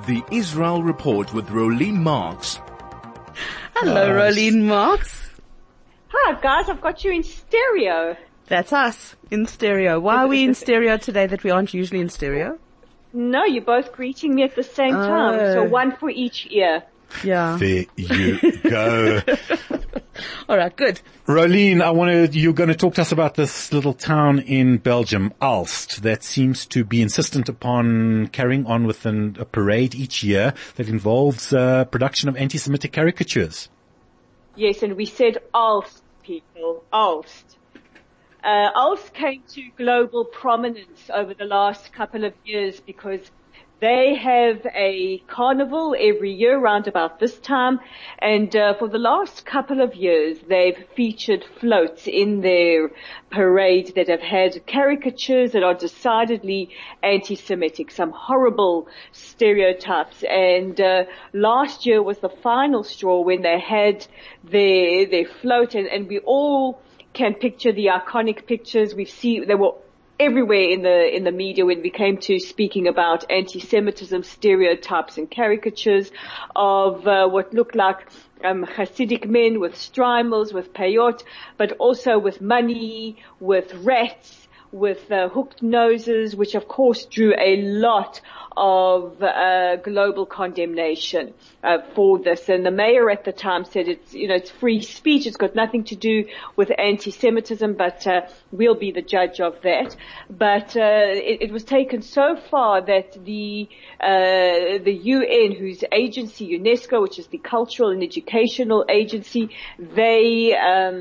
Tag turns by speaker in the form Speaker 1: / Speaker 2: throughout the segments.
Speaker 1: The Israel Report with Rolene Marks.
Speaker 2: Hello, Rolene Marks.
Speaker 3: Hi, guys. I've got you in stereo.
Speaker 2: That's us, in stereo. Why are we in stereo today that we aren't usually in stereo?
Speaker 3: No, you're both greeting me at the same time. So one for each ear.
Speaker 2: Yeah.
Speaker 4: There you go.
Speaker 2: All right, good.
Speaker 4: Rolene, you're going to talk to us about this little town in Belgium, Aalst, that seems to be insistent upon carrying on with a parade each year that involves production of anti-Semitic caricatures.
Speaker 3: Yes, and we said Aalst, people. Aalst. Aalst came to global prominence over the last couple of years because they have a carnival every year around about this time, and for the last couple of years they've featured floats in their parade that have had caricatures that are decidedly anti-Semitic, some horrible stereotypes. And last year was the final straw when they had their float, and we all can picture the iconic pictures. They were everywhere in the media when we came to speaking about anti-Semitism, stereotypes and caricatures of what looked like Hasidic men with streimels, with peyot, but also with money, with rats, with hooked noses, which of course drew a lot of global condemnation for this. And the mayor at the time said it's free speech, it's got nothing to do with anti-Semitism, but we'll be the judge of that. But it was taken so far that the UN, whose agency, UNESCO, which is the cultural and educational agency, they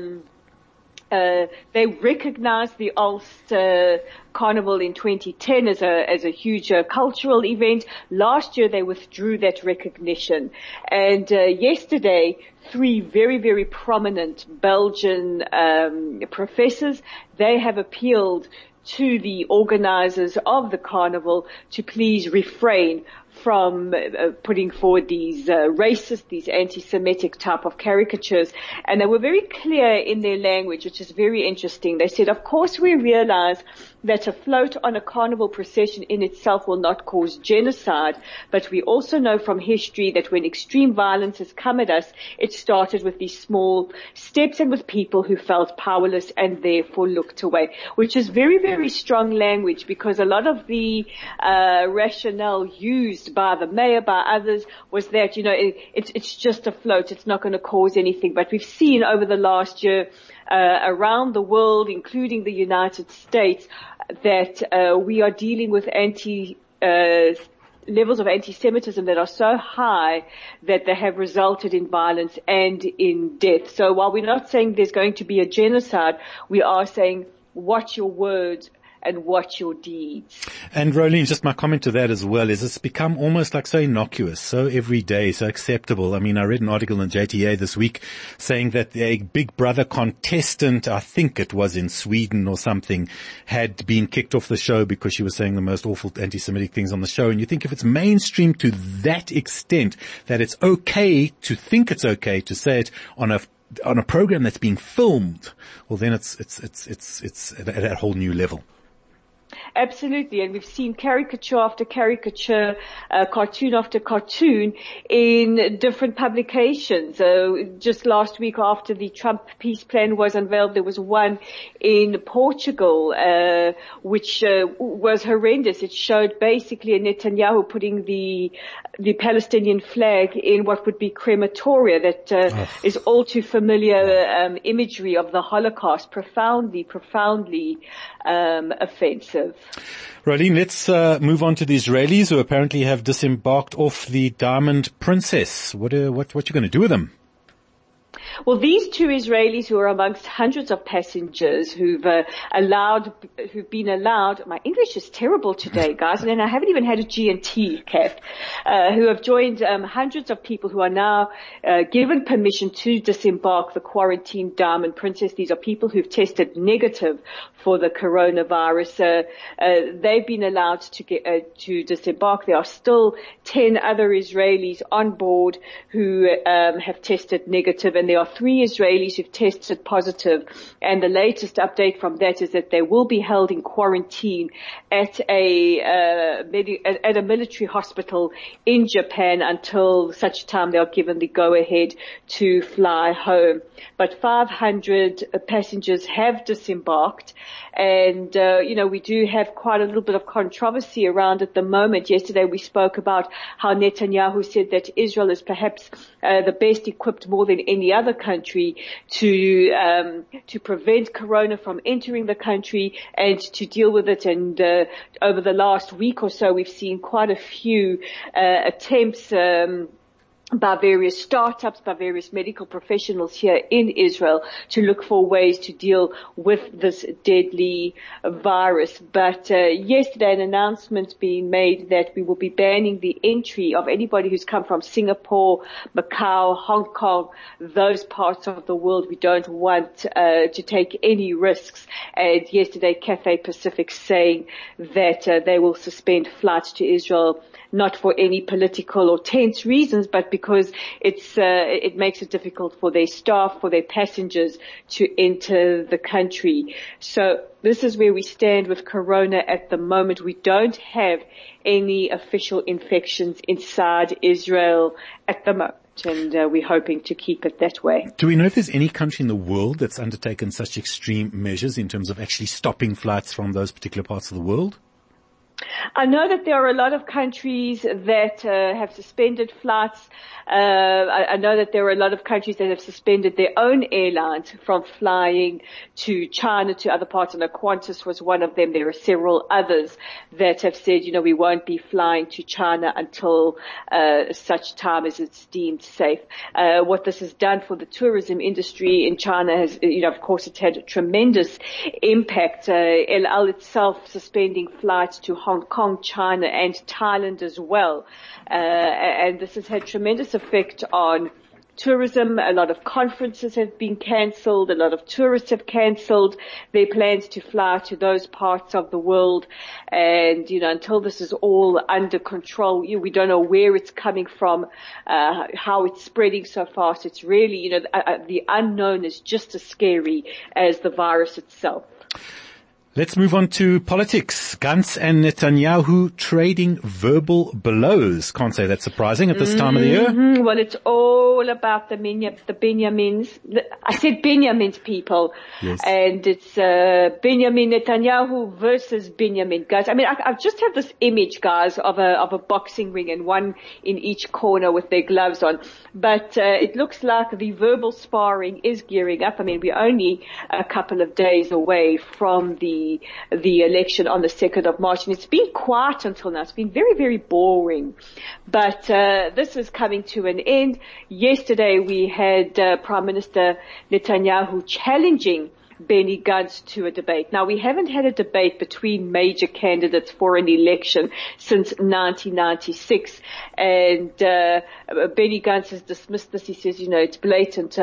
Speaker 3: recognized the Aalst Carnival in 2010 as a huge cultural event. Last year they withdrew that recognition, and yesterday 3 very, very prominent Belgian professors, they have appealed to the organizers of the carnival to please refrain from putting forward these racist, these anti-Semitic type of caricatures. And they were very clear in their language, which is very interesting. They said, of course we realize that a float on a carnival procession in itself will not cause genocide, but we also know from history that when extreme violence has come at us, it started with these small steps and with people who felt powerless and therefore looked away, which is very, very strong language, because a lot of the rationale used by the mayor, by others, was that, it's just a float, it's not going to cause anything. But we've seen over the last year around the world, including the United States, that we are dealing with levels of anti-Semitism that are so high that they have resulted in violence and in death. So while we're not saying there's going to be a genocide, we are saying watch your words and watch your deeds.
Speaker 4: And Rolene, just my comment to that as well is it's become almost like so innocuous, so everyday, so acceptable. I mean, I read an article in JTA this week saying that a Big Brother contestant, I think it was in Sweden or something, had been kicked off the show because she was saying the most awful anti-Semitic things on the show. And you think if it's mainstream to that extent that it's okay to think it's okay to say it on a program that's being filmed, well then it's at a whole new level.
Speaker 3: Absolutely, and we've seen caricature after caricature, cartoon after cartoon in different publications. Just last week after the Trump peace plan was unveiled, there was one in Portugal, which was horrendous. It showed basically Netanyahu putting the Palestinian flag in what would be crematoria, that is all too familiar imagery of the Holocaust, profoundly offensive.
Speaker 4: Rolene, let's move on to the Israelis who apparently have disembarked off the Diamond Princess. What you going to do with them?
Speaker 3: Well, these 2 Israelis who are amongst hundreds of passengers who've been allowed, my English is terrible today, guys, and I haven't even had a G&T, Kath, who have joined hundreds of people who are now given permission to disembark the quarantined Diamond Princess. These are people who've tested negative for the coronavirus. They've been allowed to disembark. There are still 10 other Israelis on board who have tested negative, and there are 3 Israelis who've tested positive, and the latest update from that is that they will be held in quarantine at a military hospital in Japan until such time they are given the go-ahead to fly home. But 500 passengers have disembarked, and we do have quite a little bit of controversy around at the moment. Yesterday we spoke about how Netanyahu said that Israel is perhaps the best equipped more than any other country to prevent corona from entering the country and to deal with it. And over the last week or so, we've seen quite a few attempts by various startups, by various medical professionals here in Israel to look for ways to deal with this deadly virus. But yesterday an announcement being made that we will be banning the entry of anybody who's come from Singapore, Macau, Hong Kong, those parts of the world. We don't want to take any risks. And yesterday Cathay Pacific saying that they will suspend flights to Israel, not for any political or tense reasons, but because it makes it difficult for their staff, for their passengers to enter the country. So this is where we stand with corona at the moment. We don't have any official infections inside Israel at the moment, and we're hoping to keep it that way.
Speaker 4: Do we know if there's any country in the world that's undertaken such extreme measures in terms of actually stopping flights from those particular parts of the world?
Speaker 3: I know that there are a lot of countries that have suspended flights. I know that there are a lot of countries that have suspended their own airlines from flying to China, to other parts. And Qantas was one of them. There are several others that have said, we won't be flying to China until such time as it's deemed safe. What this has done for the tourism industry in China has, of course, it's had a tremendous impact. El Al itself suspending flights to Hong Kong, China, and Thailand as well. And this has had tremendous effect on tourism. A lot of conferences have been cancelled. A lot of tourists have cancelled their plans to fly to those parts of the world. And, until this is all under control, we don't know where it's coming from, how it's spreading so fast. It's really, the unknown is just as scary as the virus itself.
Speaker 4: Let's move on to politics. Gantz and Netanyahu trading verbal blows. Can't say that's surprising at this time of the year.
Speaker 3: Well, it's all about the Benyamins. I said Benyamins, people.
Speaker 4: Yes.
Speaker 3: And it's Benjamin Netanyahu versus Benjamin Gantz. I mean, I just have this image, guys, of a boxing ring, and one in each corner with their gloves on. But it looks like the verbal sparring is gearing up. I mean, we're only a couple of days away from the election on the 2nd of March, and it's been quiet until now. It's been very, very boring. But this is coming to an end. Yesterday we had Prime Minister Netanyahu challenging Benny Gantz to a debate. Now, we haven't had a debate between major candidates for an election since 1996, and Benny Gantz has dismissed this. He says, it's blatant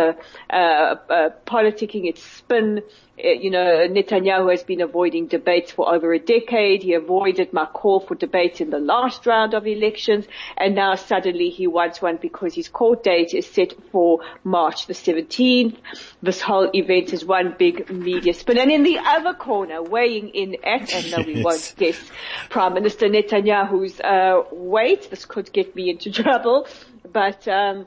Speaker 3: politicking, it's spin. Netanyahu has been avoiding debates for over a decade. He avoided my call for debates in the last round of elections, and now suddenly he wants one because his court date is set for March the 17th. This whole event is one big media spin. And in the other corner, weighing in at, and no, we won't guess Prime Minister Netanyahu's weight. This could get me into trouble, but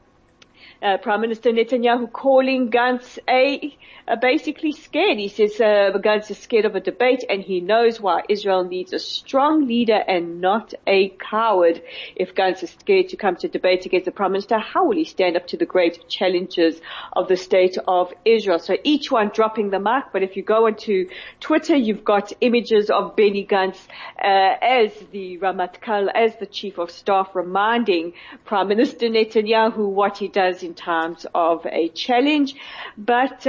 Speaker 3: Prime Minister Netanyahu calling Gantz basically scared. He says Gantz is scared of a debate, and he knows why. Israel needs a strong leader and not a coward. If Gantz is scared to come to debate against the Prime Minister, how will he stand up to the great challenges of the state of Israel? So each one dropping the mic, but if you go onto Twitter, you've got images of Benny Gantz as the Ramatkal, as the Chief of Staff, reminding Prime Minister Netanyahu what he does in times of a challenge. But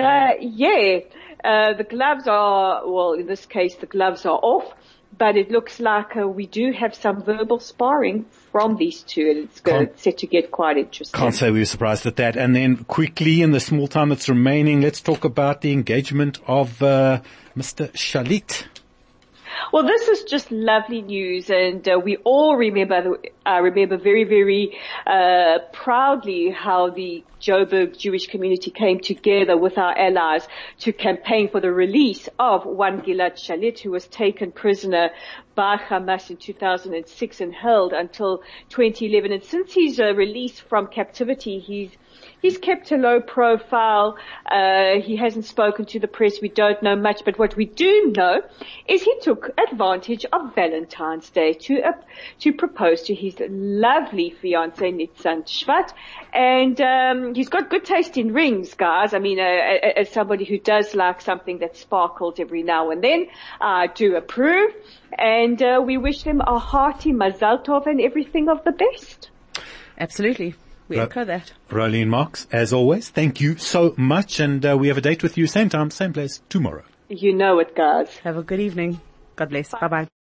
Speaker 3: the gloves are, well, in this case, the gloves are off, but it looks like we do have some verbal sparring from these two, and it's set to get quite interesting.
Speaker 4: Can't say we were surprised at that. And then quickly, in the small time that's remaining, let's talk about the engagement of Mr. Shalit.
Speaker 3: Well, this is just lovely news, and we all remember I remember very, very proudly how the Joburg Jewish community came together with our allies to campaign for the release of one Gilad Shalit, who was taken prisoner by Hamas in 2006 and held until 2011. And since his release from captivity, he's kept a low profile. He hasn't spoken to the press. We don't know much, but what we do know is he took advantage of Valentine's Day to propose to his lovely fiancée Nitzan Shvat, and he's got good taste in rings, guys. I mean, as somebody who does like something that sparkles every now and then, I do approve, and we wish them a hearty Mazal Tov and everything of the best.
Speaker 2: Absolutely. We echo that.
Speaker 4: Rolene Marks, as always, thank you so much, and we have a date with you same time, same place, tomorrow.
Speaker 3: You know it, guys.
Speaker 2: Have a good evening. God bless. Bye-bye.